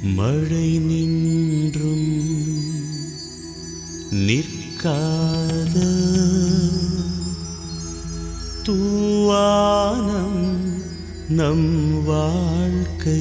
மழை நின்றும் நிற்காத தூவானம் நம் வாழ்க்கை.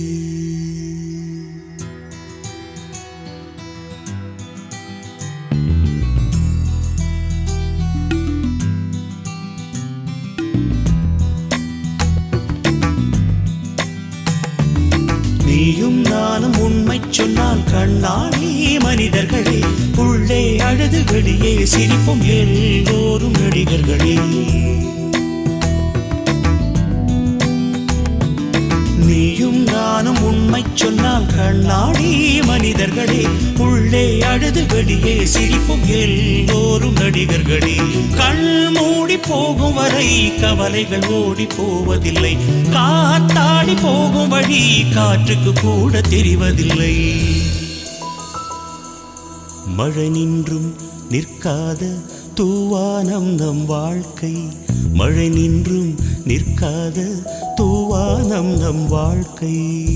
நீயும் நானும் உண்மை சொன்னால் கண்ணாடி மனிதர்களே, உள்ளே அழுது வெளியே சிரிப்பும் எல்லோரும் நடிகர்களே. நீயும் நானும் உண்மை சொன்னால் கண்ணாடி மனிதர்களே, உள்ளே அழுது வெளியே சிரிப்பும் எல்லோரும் நடிகர்களே. கண் மூடி போகும் வரை கவலைகள் ஓடி போவதில்லை, காத்தாடி போகும் வழி காற்றுக்கு கூட தெரிவதில்லை. மழை நின்றும் நிற்காத தூவானம் நம் வாழ்க்கை. மழை நின்றும் நிற்காத தூவானம் நம் வாழ்க்கை.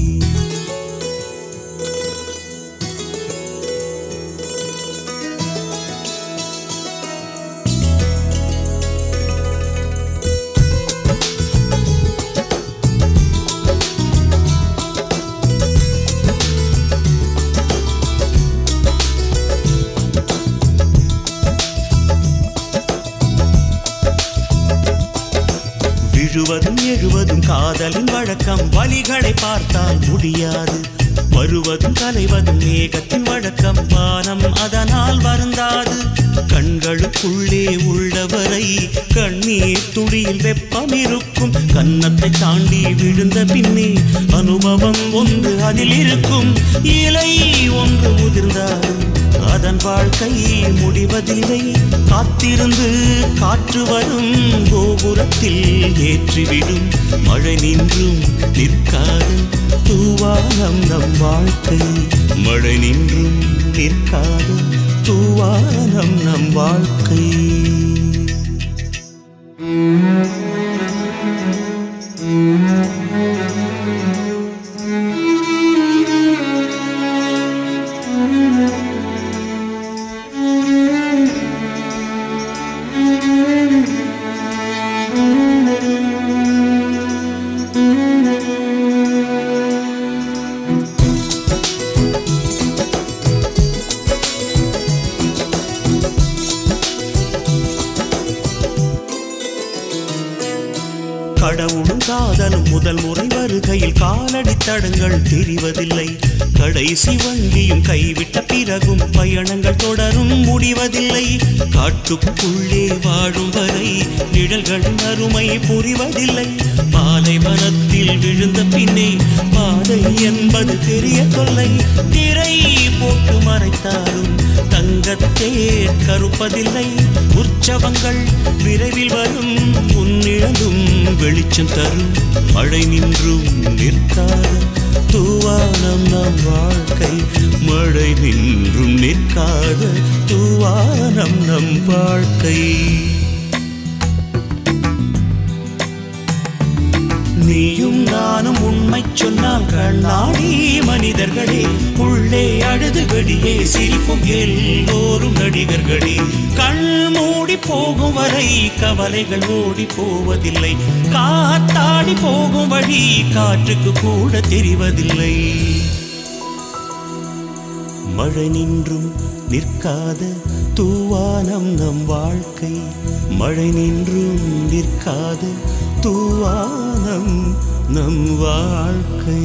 விழுவதும் எழுவதும் காதலின் வழக்கம், வலிகளை பார்த்தால் முடியாது. வருவதும் கலைவதும் மேகத்தின் வழக்கம், வானம் அதனால் வருந்தாது. கண்களுக்குள்ளே உள்ளவரை கண்ணீர் துளியில் வெப்பம் இருக்கும். கன்னத்தை தாண்டி விழுந்த பின்னே அனுபவம் ஒன்று அதில் இருக்கும். இலை ஒன்று உதிர்ந்தால் அதன் வாழ்க்கை முடிவதில்லை. காத்திருந்து காற்று வரும் கோபுரத்தில் ஏற்றிவிடும். மழை நின்றும் நிற்காத தூவானம் நம் வாழ்க்கை. மழை நின்றும் நிற்காத தூவானம் நம் வாழ்க்கை. கடவுளும் காதலும் முதல் முறை வருகையில் காலடி தடங்கள் தெரிவதில்லை. கடைசி வண்டியும் கைவிட்ட பிறகும் பயணங்கள் தொடரும் முடிவதில்லை. காட்டுக்குள்ளே வாழும் வரை நிழல்களின் அருமை புரிவதில்லை. பாலைவனத்தில் விழுந்த பின்னே பாதை என்பது தெரிய தொல்லை. திரை போட்டு மறைத்தாலும் தங்கத்தேர் கருப்பதில்லை. உற்சவங்கள் விரைவில் வரும், உன்னிழந்தும் வெளிச்சம் தரும். மழை நின்றும் நிற்காத தூவானம் நம் வாழ்க்கை. மழை நின்றும் நிற்காத தூவானம் நம் வாழ்க்கை. நீயும் நானும் உண்மை சொன்னால் கண்ணாடி மனிதர்களே, உள்ளே அழுது வெளியே சிரிப்பும் எல்லோரும் நடிகர்களே. கண் மூடி போகும் வரை கவலைகள் ஓடி போவதில்லை, காத்தாடி போகும் வழி காற்றுக்கு கூட தெரிவதில்லை. மழை நின்றும் நிற்காத தூவானம் நம் வாழ்க்கை. மழை நின்றும் நிற்காத தூவானம் நம் வாழ்க்கை.